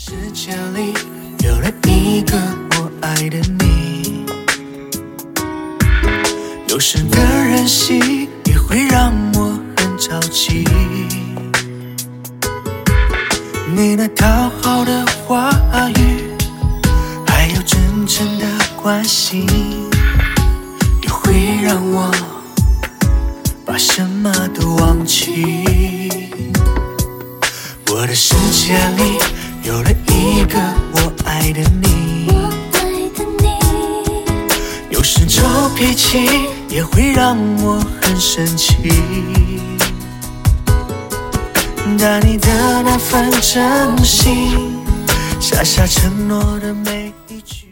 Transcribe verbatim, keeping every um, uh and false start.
世界里有了一个我爱的你，有时的任性也会让我很着急。你那讨好的话语，还有真正的关心，也会让我把什么都忘记。我的世界里有了一个我爱的你，有时臭脾气也会让我很生气，但你的那份真心，傻傻承诺的每一句。